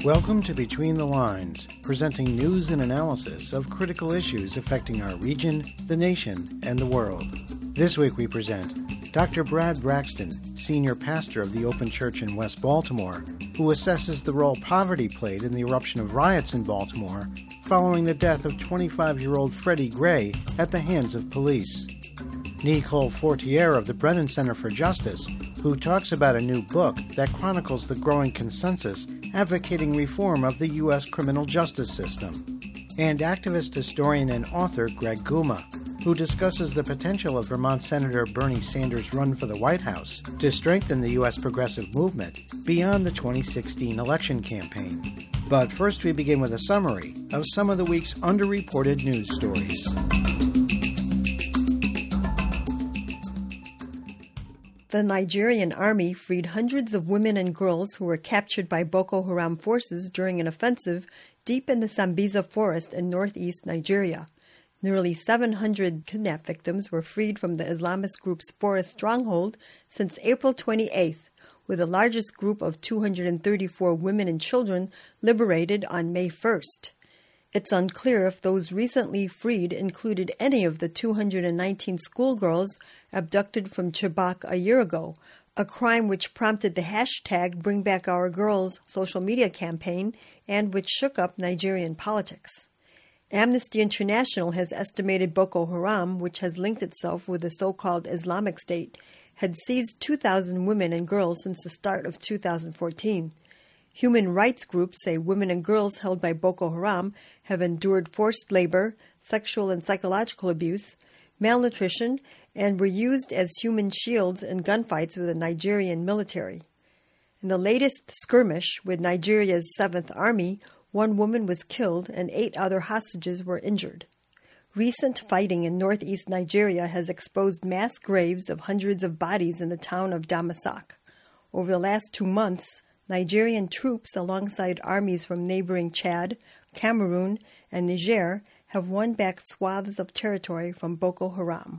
Welcome to Between the Lines, presenting news and analysis of critical issues affecting our region, the nation, and the world. This week we present Dr. Brad Braxton, senior pastor of the Open Church in West Baltimore, who assesses the role poverty played in the eruption of riots in Baltimore following the death of 25-year-old Freddie Gray at the hands of police. Nicole Fortier of the Brennan Center for Justice, who talks about a new book that chronicles the growing consensus advocating reform of the U.S. criminal justice system. And activist, historian, and author Greg Guma, who discusses the potential of Vermont Senator Bernie Sanders' run for the White House to strengthen the U.S. progressive movement beyond the 2016 election campaign. But first we begin with a summary of some of the week's underreported news stories. The Nigerian army freed hundreds of women and girls who were captured by Boko Haram forces during an offensive deep in the Sambisa forest in northeast Nigeria. Nearly 700 kidnap victims were freed from the Islamist group's forest stronghold since April 28th, with the largest group of 234 women and children liberated on May 1st. It's unclear if those recently freed included any of the 219 schoolgirls abducted from Chibok a year ago, a crime which prompted the hashtag #BringBackOurGirls social media campaign and which shook up Nigerian politics. Amnesty International has estimated Boko Haram, which has linked itself with the so-called Islamic State, had seized 2,000 women and girls since the start of 2014. Human rights groups say women and girls held by Boko Haram have endured forced labor, sexual and psychological abuse, malnutrition, and were used as human shields in gunfights with the Nigerian military. In the latest skirmish with Nigeria's 7th Army, one woman was killed and 8 other hostages were injured. Recent fighting in northeast Nigeria has exposed mass graves of hundreds of bodies in the town of Damasak. Over the last 2 months, Nigerian troops, alongside armies from neighboring Chad, Cameroon, and Niger, have won back swaths of territory from Boko Haram.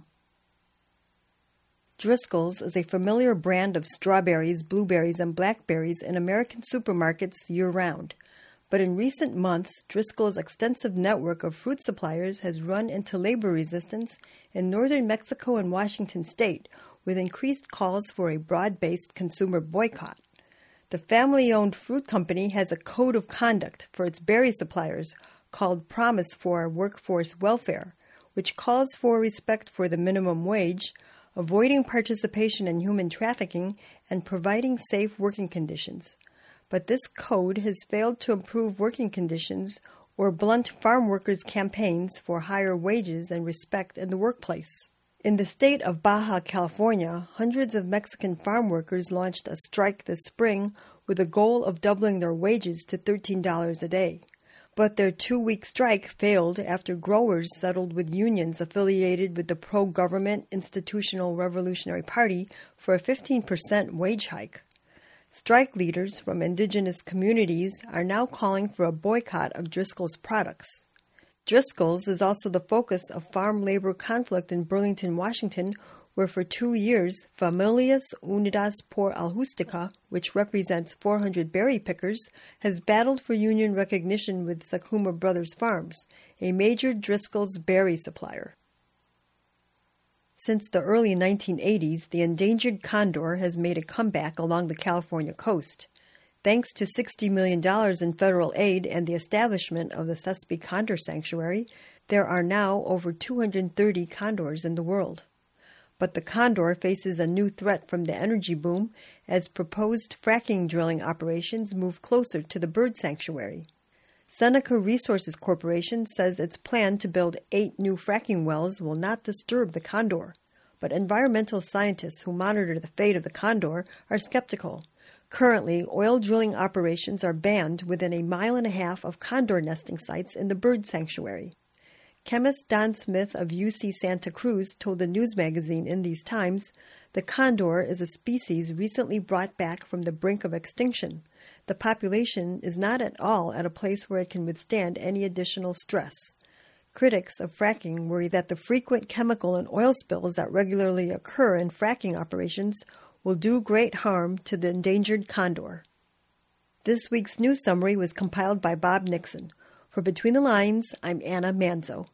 Driscoll's is a familiar brand of strawberries, blueberries, and blackberries in American supermarkets year-round. But in recent months, Driscoll's extensive network of fruit suppliers has run into labor resistance in northern Mexico and Washington state, with increased calls for a broad-based consumer boycott. The family-owned fruit company has a code of conduct for its berry suppliers called Promise for Workforce Welfare, which calls for respect for the minimum wage, avoiding participation in human trafficking, and providing safe working conditions. But this code has failed to improve working conditions or blunt farm workers' campaigns for higher wages and respect in the workplace. In the state of Baja California, hundreds of Mexican farm workers launched a strike this spring with the goal of doubling their wages to $13 a day. But their 2-week strike failed after growers settled with unions affiliated with the pro-government Institutional Revolutionary Party for a 15% wage hike. Strike leaders from indigenous communities are now calling for a boycott of Driscoll's products. Driscoll's is also the focus of farm labor conflict in Burlington, Washington, where for 2 years, Familias Unidas por Alhustica, which represents 400 berry pickers, has battled for union recognition with Sakuma Brothers Farms, a major Driscoll's berry supplier. Since the early 1980s, the endangered condor has made a comeback along the California coast. Thanks to $60 million in federal aid and the establishment of the Sespe Condor Sanctuary, there are now over 230 condors in the world. But the condor faces a new threat from the energy boom as proposed fracking drilling operations move closer to the bird sanctuary. Seneca Resources Corporation says its plan to build 8 new fracking wells will not disturb the condor, but environmental scientists who monitor the fate of the condor are skeptical. Currently, oil drilling operations are banned within 1.5 miles of condor nesting sites in the bird sanctuary. Chemist Don Smith of UC Santa Cruz told the news magazine In These Times, the condor is a species recently brought back from the brink of extinction. The population is not at all at a place where it can withstand any additional stress. Critics of fracking worry that the frequent chemical and oil spills that regularly occur in fracking operations will do great harm to the endangered condor. This week's news summary was compiled by Bob Nixon. For Between the Lines, I'm Anna Manzo.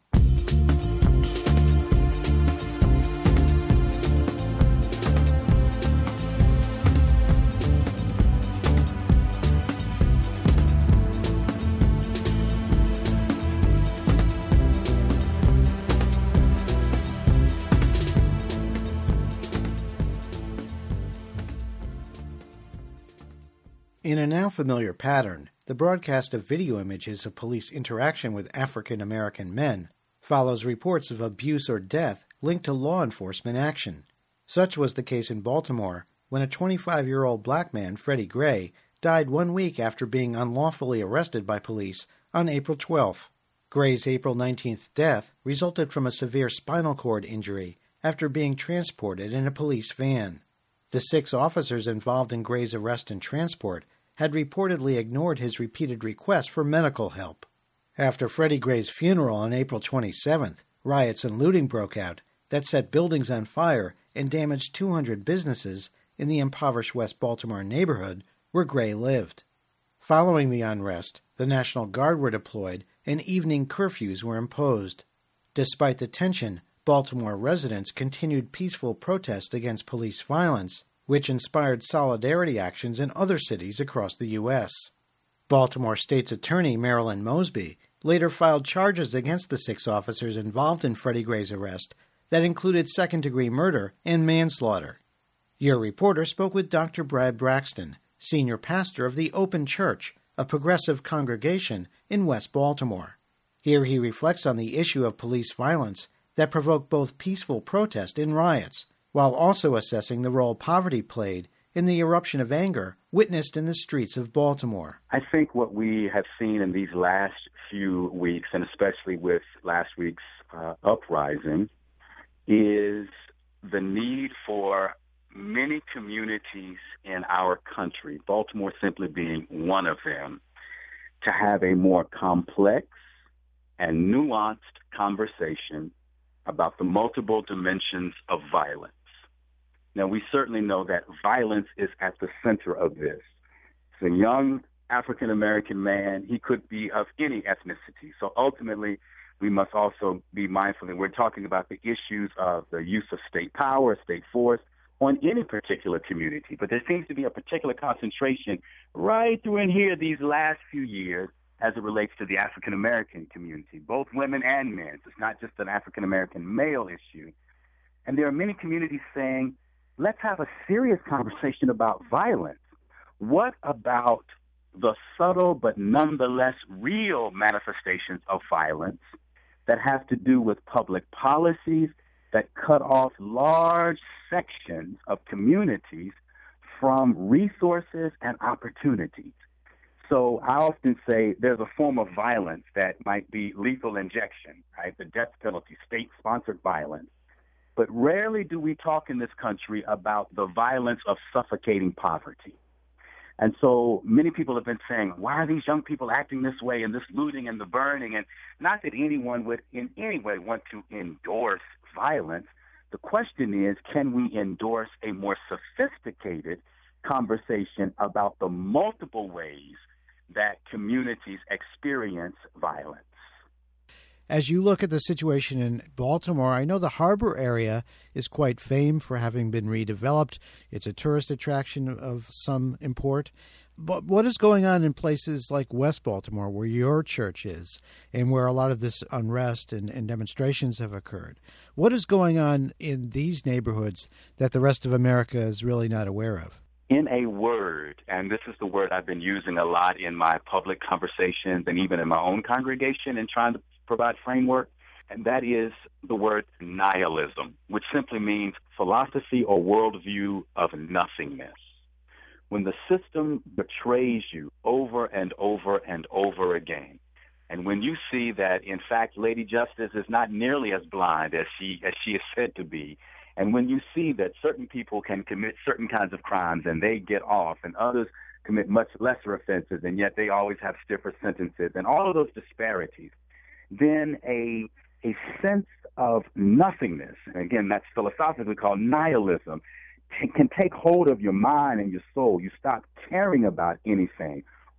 In a now familiar pattern, the broadcast of video images of police interaction with African American men follows reports of abuse or death linked to law enforcement action. Such was the case in Baltimore when a 25-year-old black man, Freddie Gray, died 1 week after being unlawfully arrested by police on April 12th. Gray's April 19th death resulted from a severe spinal cord injury after being transported in a police van. The 6 officers involved in Gray's arrest and transport had reportedly ignored his repeated requests for medical help. After Freddie Gray's funeral on April 27th, riots and looting broke out that set buildings on fire and damaged 200 businesses in the impoverished West Baltimore neighborhood where Gray lived. Following the unrest, the National Guard were deployed and evening curfews were imposed. Despite the tension, Baltimore residents continued peaceful protests against police violence, which inspired solidarity actions in other cities across the U.S. Baltimore State's Attorney Marilyn Mosby later filed charges against the 6 officers involved in Freddie Gray's arrest that included second-degree murder and manslaughter. Your reporter spoke with Dr. Brad Braxton, senior pastor of the Open Church, a progressive congregation in West Baltimore. Here he reflects on the issue of police violence that provoked both peaceful protest and riots, while also assessing the role poverty played in the eruption of anger witnessed in the streets of Baltimore. I think what we have seen in these last few weeks, and especially with last week's uprising, is the need for many communities in our country, Baltimore simply being one of them, to have a more complex and nuanced conversation about the multiple dimensions of violence. Now, we certainly know that violence is at the center of this. It's a young African-American man. He could be of any ethnicity. So ultimately, we must also be mindful that we're talking about the issues of the use of state power, state force, on any particular community. But there seems to be a particular concentration right through in here these last few years as it relates to the African-American community, both women and men. It's not just an African-American male issue. And there are many communities saying, let's have a serious conversation about violence. What about the subtle but nonetheless real manifestations of violence that have to do with public policies that cut off large sections of communities from resources and opportunities? So I often say there's a form of violence that might be lethal injection, right? The death penalty, state-sponsored violence. But rarely do we talk in this country about the violence of suffocating poverty. And so many people have been saying, why are these young people acting this way and this looting and the burning? And not that anyone would in any way want to endorse violence. The question is, can we endorse a more sophisticated conversation about the multiple ways that communities experience violence? As you look at the situation in Baltimore, I know the harbor area is quite famed for having been redeveloped. It's a tourist attraction of some import. But what is going on in places like West Baltimore, where your church is, and where a lot of this unrest and demonstrations have occurred? What is going on in these neighborhoods that the rest of America is really not aware of? In a word, and this is the word I've been using a lot in my public conversations and even in my own congregation in trying to provide framework, and that is the word nihilism, which simply means philosophy or worldview of nothingness. When the system betrays you over and over and over again, and when you see that, in fact, Lady Justice is not nearly as blind as she is said to be, and when you see that certain people can commit certain kinds of crimes and they get off, and others commit much lesser offenses, and yet they always have stiffer sentences, and all of those disparities, then a sense of nothingness, and again, that's philosophically called nihilism, can take hold of your mind and your soul. You stop caring about anything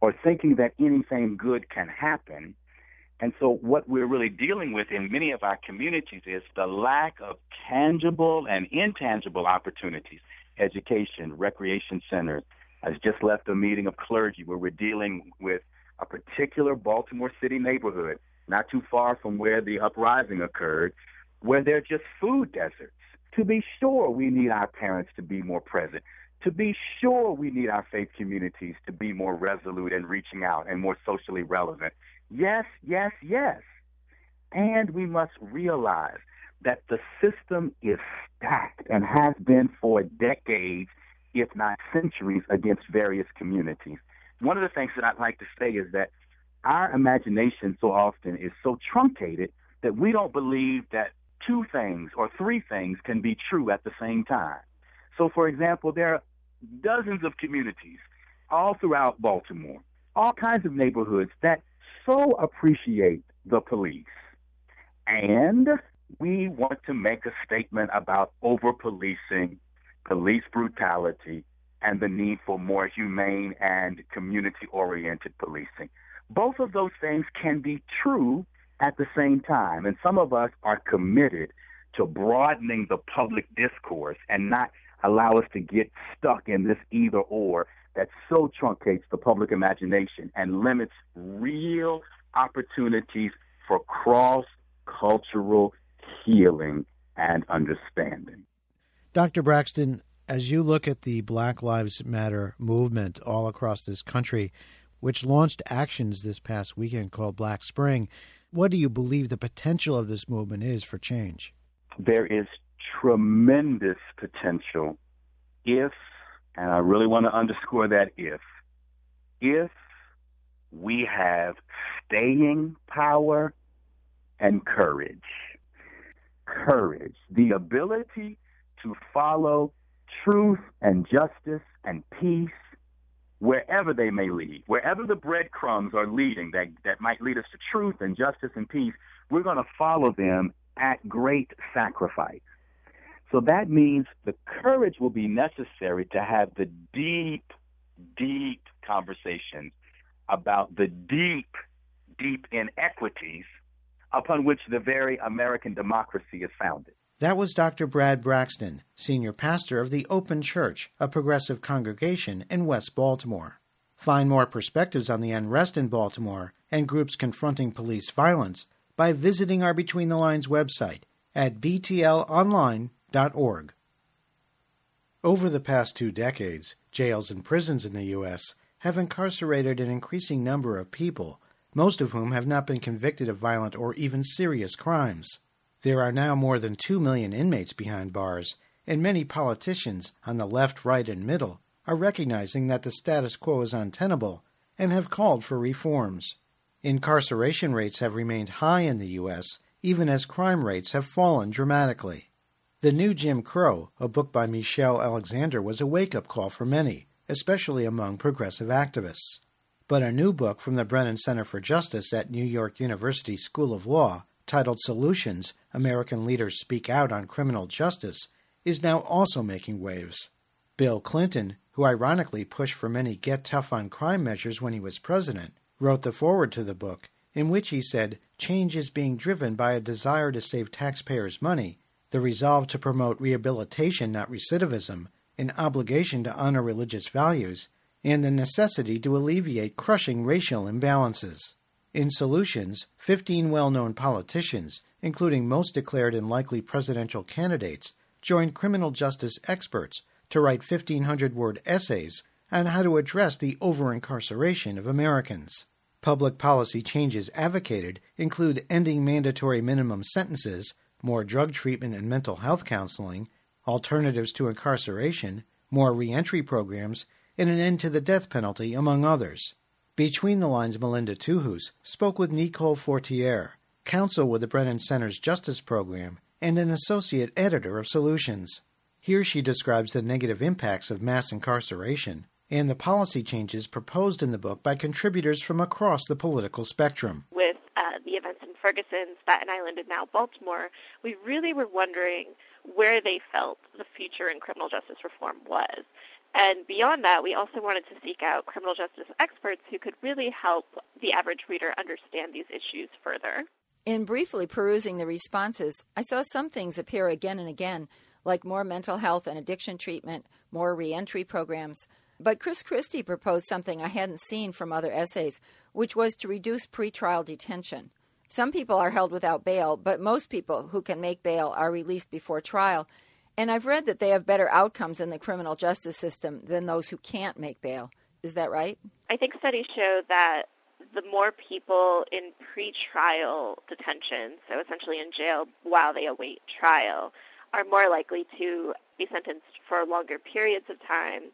or thinking that anything good can happen. And so what we're really dealing with in many of our communities is the lack of tangible and intangible opportunities. Education, recreation centers. I just left a meeting of clergy where we're dealing with a particular Baltimore City neighborhood, not too far from where the uprising occurred, where there are just food deserts. To be sure, we need our parents to be more present. To be sure, we need our faith communities to be more resolute in reaching out and more socially relevant. Yes, yes, yes. And we must realize that the system is stacked and has been for decades, if not centuries, against various communities. One of the things that I'd like to say is that our imagination so often is so truncated that we don't believe that two things or three things can be true at the same time. So, for example, there are dozens of communities all throughout Baltimore, all kinds of neighborhoods that so appreciate the police. And we want to make a statement about over-policing, police brutality, and the need for more humane and community-oriented policing. Both of those things can be true at the same time, and some of us are committed to broadening the public discourse and not allow us to get stuck in this either-or that so truncates the public imagination and limits real opportunities for cross-cultural healing and understanding. Dr. Braxton, as you look at the Black Lives Matter movement all across this country, which launched actions this past weekend called Black Spring, what do you believe the potential of this movement is for change? There is tremendous potential if, and I really want to underscore that if we have staying power and courage. Courage, the ability to follow truth and justice and peace wherever they may lead, wherever the breadcrumbs are leading that might lead us to truth and justice and peace, we're going to follow them at great sacrifice. So that means the courage will be necessary to have the deep, deep conversations about the deep, deep inequities upon which the very American democracy is founded. That was Dr. Brad Braxton, senior pastor of the Open Church, a progressive congregation in West Baltimore. Find more perspectives on the unrest in Baltimore and groups confronting police violence by visiting our Between the Lines website at btlonline.org. Over the past 2 decades, jails and prisons in the U.S. have incarcerated an increasing number of people, most of whom have not been convicted of violent or even serious crimes. There are now more than 2 million inmates behind bars, and many politicians on the left, right, and middle are recognizing that the status quo is untenable and have called for reforms. Incarceration rates have remained high in the U.S., even as crime rates have fallen dramatically. The New Jim Crow, a book by Michelle Alexander, was a wake-up call for many, especially among progressive activists. But a new book from the Brennan Center for Justice at New York University School of Law, titled Solutions, American Leaders Speak Out on Criminal Justice, is now also making waves. Bill Clinton, who ironically pushed for many get-tough-on-crime measures when he was president, wrote the foreword to the book, in which he said change is being driven by a desire to save taxpayers' money, the resolve to promote rehabilitation, not recidivism, an obligation to honor religious values, and the necessity to alleviate crushing racial imbalances. In Solutions, 15 well-known politicians, including most declared and likely presidential candidates, joined criminal justice experts to write 1,500-word essays on how to address the over-incarceration of Americans. Public policy changes advocated include ending mandatory minimum sentences, more drug treatment and mental health counseling, alternatives to incarceration, more reentry programs, and an end to the death penalty, among others. Between the Lines' Melinda Tuhus spoke with Nicole Fortier, counsel with the Brennan Center's Justice Program and an associate editor of Solutions. Here she describes the negative impacts of mass incarceration and the policy changes proposed in the book by contributors from across the political spectrum. With the events in Ferguson, Staten Island, and now Baltimore, we really were wondering where they felt the future in criminal justice reform was. And beyond that, we also wanted to seek out criminal justice experts who could really help the average reader understand these issues further. In briefly perusing the responses, I saw some things appear again and again, like more mental health and addiction treatment, more reentry programs. But Chris Christie proposed something I hadn't seen from other essays, which was to reduce pretrial detention. Some people are held without bail, but most people who can make bail are released before trial. And I've read that they have better outcomes in the criminal justice system than those who can't make bail. Is that right? I think studies show that the more people in pretrial detention, so essentially in jail while they await trial, are more likely to be sentenced for longer periods of time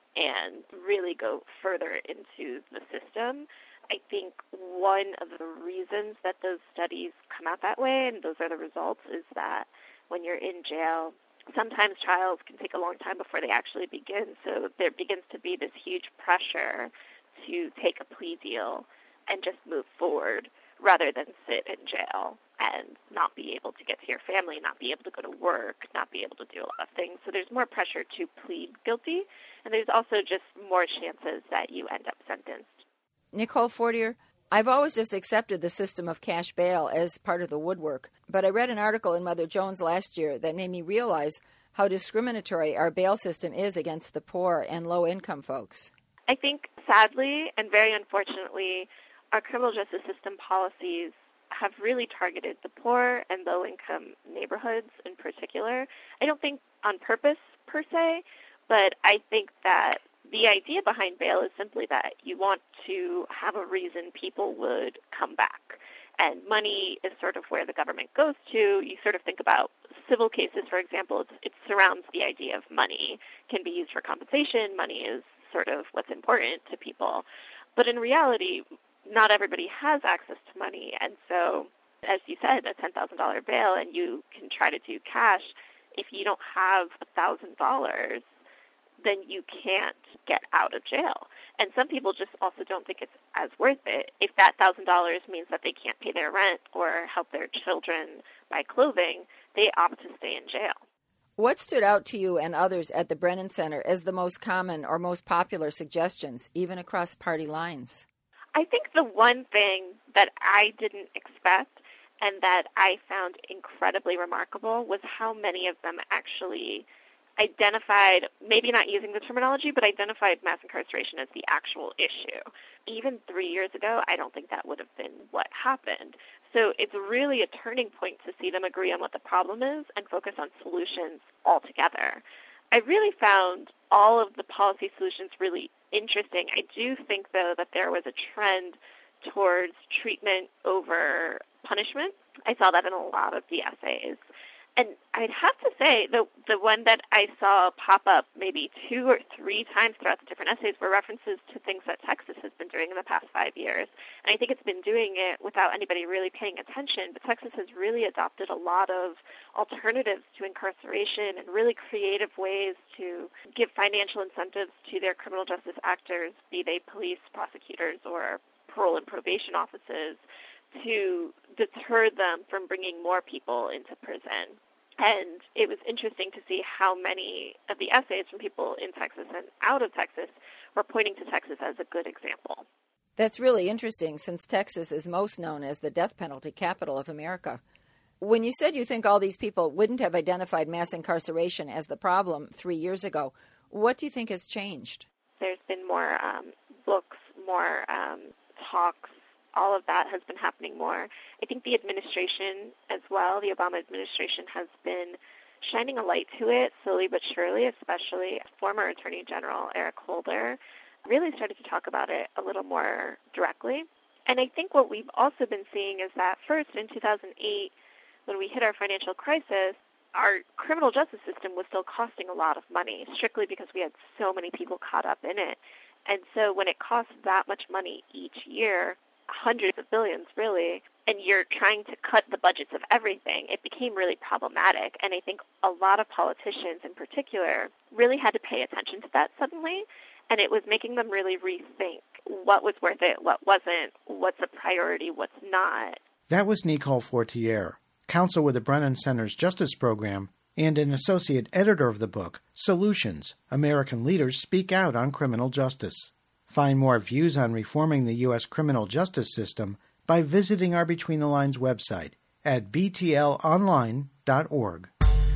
and really go further into the system. I think one of the reasons that those studies come out that way, and those are the results, is that when you're in jail, sometimes trials can take a long time before they actually begin. So there begins to be this huge pressure to take a plea deal and just move forward rather than sit in jail and not be able to get to your family, not be able to go to work, not be able to do a lot of things. So there's more pressure to plead guilty, and there's also just more chances that you end up sentenced. Nicole Fortier, I've always just accepted the system of cash bail as part of the woodwork, but I read an article in Mother Jones last year that made me realize how discriminatory our bail system is against the poor and low-income folks. I think, sadly and very unfortunately, our criminal justice system policies have really targeted the poor and low-income neighborhoods in particular. I don't think on purpose, per se, but I think that the idea behind bail is simply that you want to have a reason people would come back. And money is sort of where the government goes to. You sort of think about civil cases, for example, it surrounds the idea of money, can be used for compensation. Money is sort of what's important to people. But in reality, not everybody has access to money. And so, as you said, a $10,000 bail and you can try to do cash. If you don't have $1,000, then you can't get out of jail. And some people just also don't think it's as worth it. If that $1,000 means that they can't pay their rent or help their children buy clothing, they opt to stay in jail. What stood out to you and others at the Brennan Center as the most common or most popular suggestions, even across party lines? I think the one thing that I didn't expect and that I found incredibly remarkable was how many of them actually identified, maybe not using the terminology, but identified mass incarceration as the actual issue. Even 3 years ago, I don't think that would have been what happened. So it's really a turning point to see them agree on what the problem is and focus on solutions altogether. I really found all of the policy solutions really interesting. I do think, though, that there was a trend towards treatment over punishment. I saw that in a lot of the essays. And I'd have to say the one that I saw pop up maybe 2 or 3 times throughout the different essays were references to things that Texas has been doing in the past 5 years. And I think it's been doing it without anybody really paying attention, but Texas has really adopted a lot of alternatives to incarceration and really creative ways to give financial incentives to their criminal justice actors, be they police, prosecutors, or parole and probation offices, to deter them from bringing more people into prison. And it was interesting to see how many of the essays from people in Texas and out of Texas were pointing to Texas as a good example. That's really interesting, since Texas is most known as the death penalty capital of America. When you said you think all these people wouldn't have identified mass incarceration as the problem 3 years ago, what do you think has changed? There's been more books, more talks. All of that has been happening more. I think the administration as well, the Obama administration, has been shining a light to it slowly but surely, especially former Attorney General Eric Holder really started to talk about it a little more directly. And I think what we've also been seeing is that first in 2008, when we hit our financial crisis, our criminal justice system was still costing a lot of money, strictly because we had so many people caught up in it. And so when it costs that much money each year, hundreds of billions, really, and you're trying to cut the budgets of everything, it became really problematic. And I think a lot of politicians in particular really had to pay attention to that suddenly, and it was making them really rethink what was worth it, what wasn't, what's a priority, what's not. That was Nicole Fortier, counsel with the Brennan Center's Justice Program and an associate editor of the book, Solutions: American Leaders Speak Out on Criminal Justice. Find more views on reforming the U.S. criminal justice system by visiting our Between the Lines website at btlonline.org.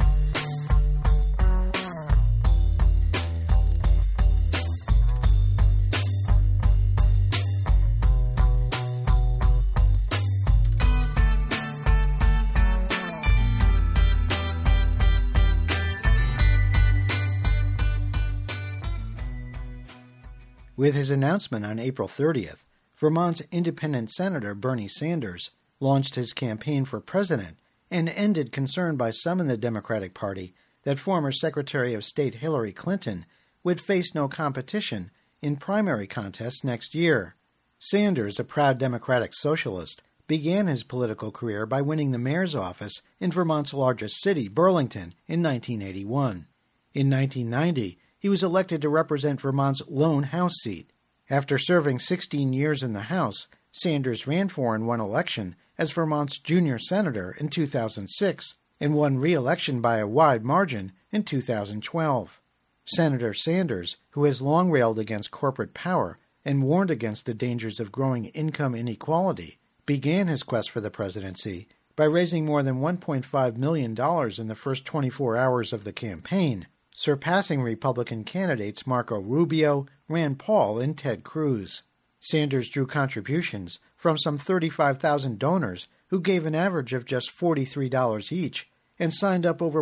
With his announcement on April 30th, Vermont's independent Senator Bernie Sanders launched his campaign for president and ended concern by some in the Democratic Party that former Secretary of State Hillary Clinton would face no competition in primary contests next year. Sanders, a proud Democratic socialist, began his political career by winning the mayor's office in Vermont's largest city, Burlington, in 1981. In 1990, he was elected to represent Vermont's lone House seat. After serving 16 years in the House, Sanders ran for and won election as Vermont's junior senator in 2006 and won re-election by a wide margin in 2012. Senator Sanders, who has long railed against corporate power and warned against the dangers of growing income inequality, began his quest for the presidency by raising more than $1.5 million in the first 24 hours of the campaign, surpassing Republican candidates Marco Rubio, Rand Paul, and Ted Cruz. Sanders drew contributions from some 35,000 donors who gave an average of just $43 each and signed up over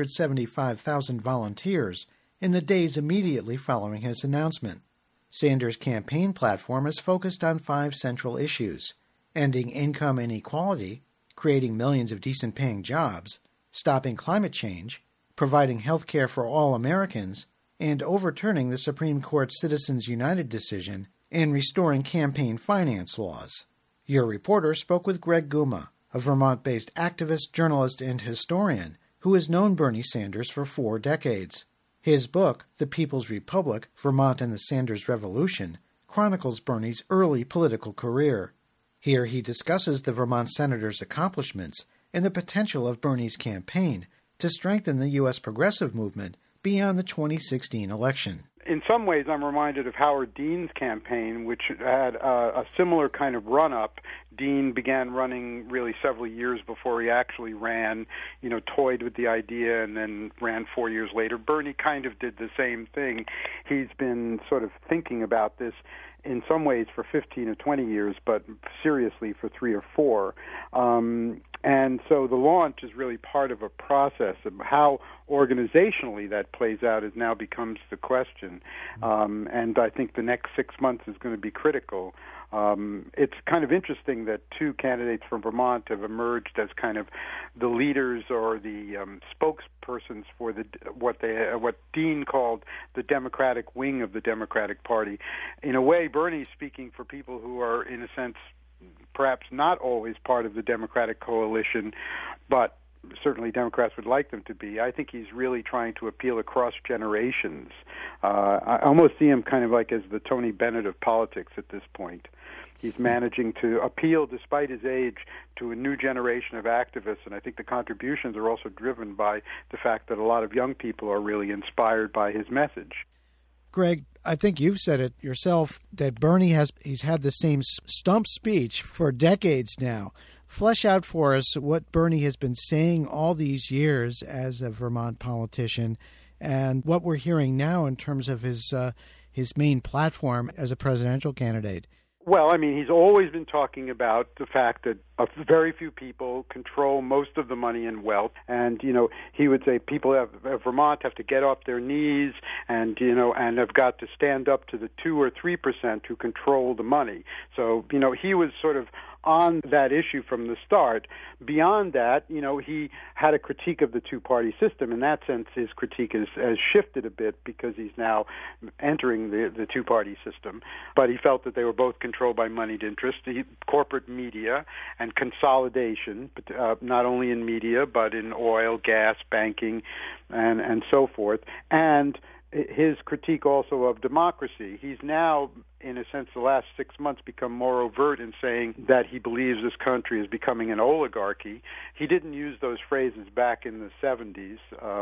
175,000 volunteers in the days immediately following his announcement. Sanders' campaign platform is focused on 5 central issues: ending income inequality, creating millions of decent-paying jobs, stopping climate change, providing health care for all Americans, and overturning the Supreme Court's Citizens United decision and restoring campaign finance laws. Your reporter spoke with Greg Guma, a Vermont-based activist, journalist, and historian who has known Bernie Sanders for 4 decades. His book, The People's Republic, Vermont and the Sanders Revolution, chronicles Bernie's early political career. Here he discusses the Vermont senator's accomplishments and the potential of Bernie's campaign to strengthen the U.S. progressive movement beyond the 2016 election. In some ways, I'm reminded of Howard Dean's campaign, which had a similar kind of run-up. Dean began running really several years before he actually ran, toyed with the idea and then ran 4 years later. Bernie kind of did the same thing. He's been sort of thinking about this in some ways for 15 or 20 years, but seriously for 3 or 4. And so the launch is really part of a process. Of how organizationally that plays out now becomes the question. And I think the next 6 months is going to be critical. It's kind of interesting that 2 candidates from Vermont have emerged as kind of the leaders or the spokespersons for what Dean called the Democratic wing of the Democratic Party. In a way, Bernie's speaking for people who are, in a sense, perhaps not always part of the Democratic coalition, but certainly Democrats would like them to be. I think he's really trying to appeal across generations. I almost see him kind of like as the Tony Bennett of politics at this point. He's managing to appeal, despite his age, to a new generation of activists, and I think the contributions are also driven by the fact that a lot of young people are really inspired by his message. Greg, I think you've said it yourself that Bernie he's had the same stump speech for decades now. Flesh out for us what Bernie has been saying all these years as a Vermont politician and what we're hearing now in terms of his main platform as a presidential candidate. Well, I mean, he's always been talking about the fact that very few people control most of the money and wealth. And, he would say people of Vermont have to get off their knees and have got to stand up to the 2 or 3% who control the money. So, he was sort of on that issue from the start. Beyond that, he had a critique of the two-party system. In that sense, his critique has shifted a bit because he's now entering the two-party system. But he felt that they were both controlled by moneyed interests, corporate media, and consolidation, not only in media, but in oil, gas, banking, and so forth. And his critique also of democracy. He's now in a sense, the last 6 months become more overt in saying that he believes this country is becoming an oligarchy. He didn't use those phrases back in the 70s,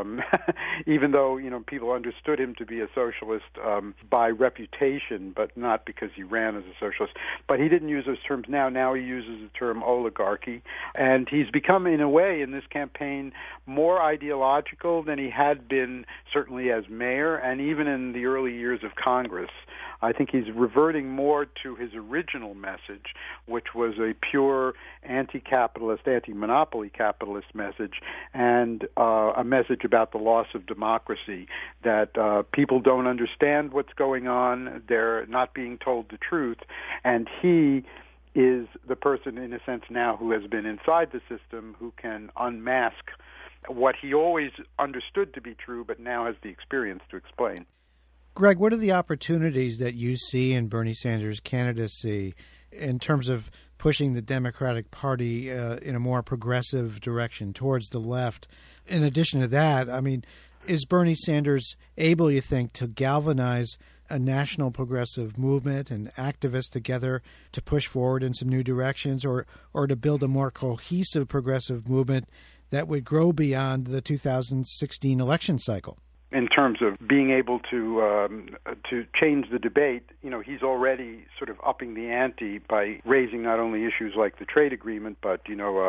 even though, people understood him to be a socialist by reputation, but not because he ran as a socialist. But he didn't use those terms now. Now he uses the term oligarchy. And he's become, in a way, in this campaign, more ideological than he had been, certainly as mayor, and even in the early years of Congress. I think he's reverting more to his original message, which was a pure anti-capitalist, anti-monopoly capitalist message, and a message about the loss of democracy, that people don't understand what's going on, they're not being told the truth, and he is the person, in a sense, now who has been inside the system, who can unmask what he always understood to be true, but now has the experience to explain. Greg, what are the opportunities that you see in Bernie Sanders' candidacy in terms of pushing the Democratic Party in a more progressive direction towards the left? In addition to that, is Bernie Sanders able, you think, to galvanize a national progressive movement and activists together to push forward in some new directions, or to build a more cohesive progressive movement that would grow beyond the 2016 election cycle? In terms of being able to change the debate, he's already sort of upping the ante by raising not only issues like the trade agreement, but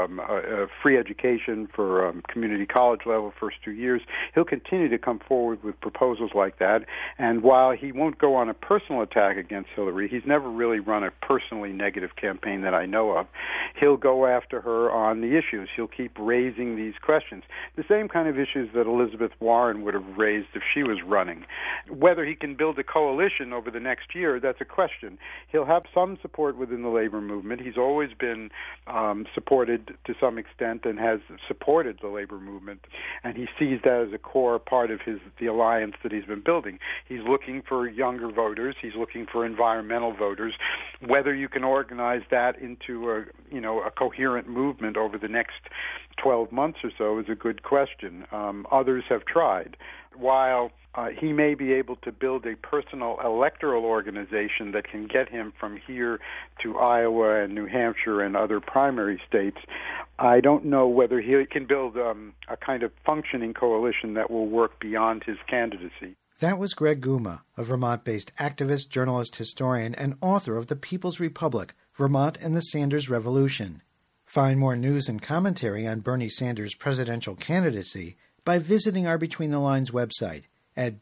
free education for community college level first 2 years. He'll continue to come forward with proposals like that. And while he won't go on a personal attack against Hillary, he's never really run a personally negative campaign that I know of. He'll go after her on the issues. He'll keep raising these questions, the same kind of issues that Elizabeth Warren would have raised if she was running. Whether he can build a coalition over the next year, that's a question. He'll have some support within the labor movement. He's always been supported to some extent and has supported the labor movement, and he sees that as a core part of the alliance that he's been building. He's looking for younger voters. He's looking for environmental voters. Whether you can organize that into a coherent movement over the next 12 months or so is a good question. Others have tried. While he may be able to build a personal electoral organization that can get him from here to Iowa and New Hampshire and other primary states, I don't know whether he can build a kind of functioning coalition that will work beyond his candidacy. That was Greg Guma, a Vermont-based activist, journalist, historian, and author of The People's Republic, Vermont and the Sanders Revolution. Find more news and commentary on Bernie Sanders' presidential candidacy by visiting our Between the Lines website at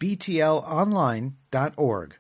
btlonline.org.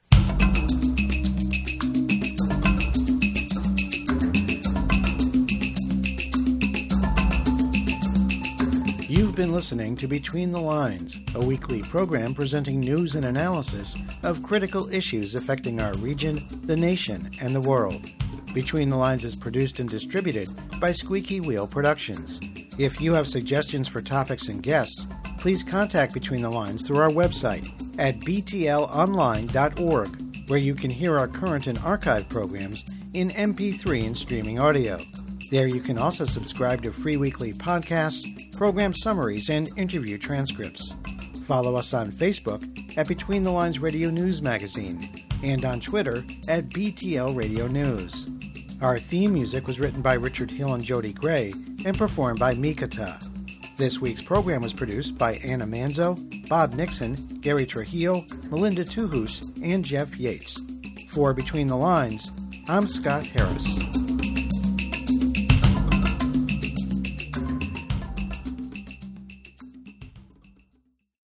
You've been listening to Between the Lines, a weekly program presenting news and analysis of critical issues affecting our region, the nation, and the world. Between the Lines is produced and distributed by Squeaky Wheel Productions. If you have suggestions for topics and guests, please contact Between the Lines through our website at btlonline.org, where you can hear our current and archive programs in MP3 and streaming audio. There you can also subscribe to free weekly podcasts, program summaries, and interview transcripts. Follow us on Facebook at Between the Lines Radio News Magazine and on Twitter at BTL Radio News. Our theme music was written by Richard Hill and Jody Gray and performed by Mikata. This week's program was produced by Anna Manzo, Bob Nixon, Gary Trujillo, Melinda Tuhus, and Jeff Yates. For Between the Lines, I'm Scott Harris.